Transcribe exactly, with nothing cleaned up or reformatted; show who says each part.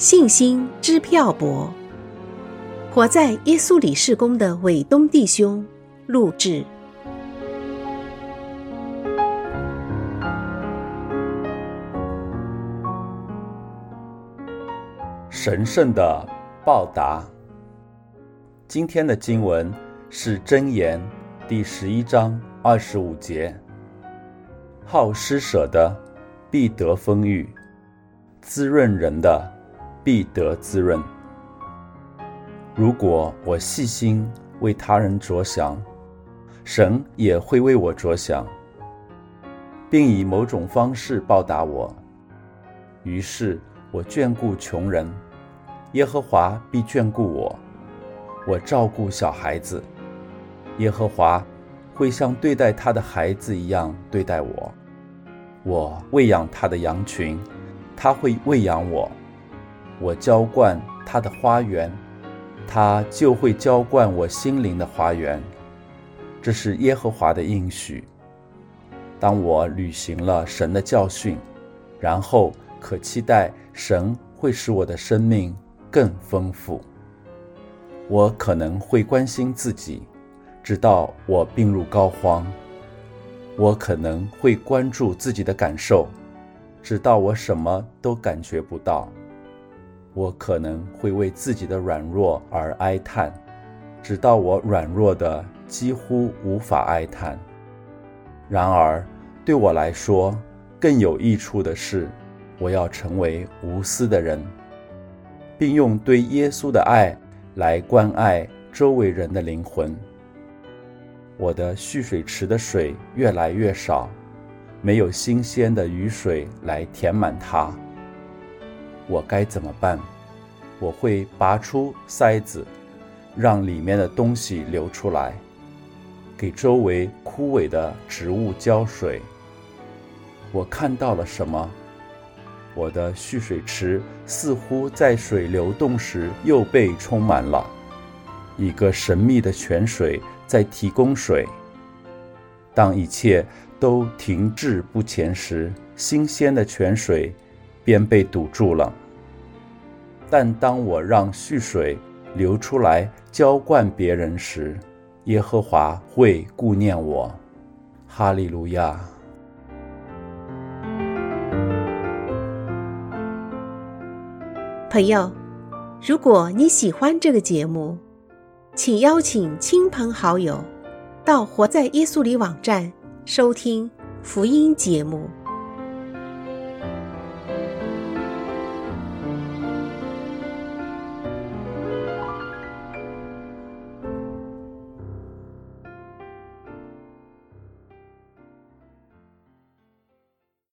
Speaker 1: 信心之漂泊。活在耶稣里事工的伟东弟兄录制。
Speaker 2: 神圣的报答。今天的经文是箴言第十一章二十五节。好施舍的必得丰裕，滋润人的必得滋润。如果我细心为他人着想，神也会为我着想，并以某种方式报答我。于是我眷顾穷人，耶和华必眷顾我。我照顾小孩子，耶和华会像对待他的孩子一样对待我。我喂养他的羊群，他会喂养我。我浇灌他的花园，他就会浇灌我心灵的花园。这是耶和华的应许。当我履行了神的教训，然后可期待神会使我的生命更丰富。我可能会关心自己，直到我病入膏肓。我可能会关注自己的感受，直到我什么都感觉不到。我可能会为自己的软弱而哀叹，直到我软弱的几乎无法哀叹。然而，对我来说，更有益处的是，我要成为无私的人，并用对耶稣的爱来关爱周围人的灵魂。我的蓄水池的水越来越少，没有新鲜的雨水来填满它。我该怎么办？我会拔出塞子，让里面的东西流出来，给周围枯萎的植物浇水。我看到了什么？我的蓄水池似乎在水流动时又被充满了，一个神秘的泉水在提供水。当一切都停滞不前时，新鲜的泉水便被堵住了。但当我让蓄水流出来浇灌别人时，耶和华会顾念我。哈利路亚。
Speaker 1: 朋友，如果你喜欢这个节目，请邀请亲朋好友到活在耶稣里网站收听福音节目。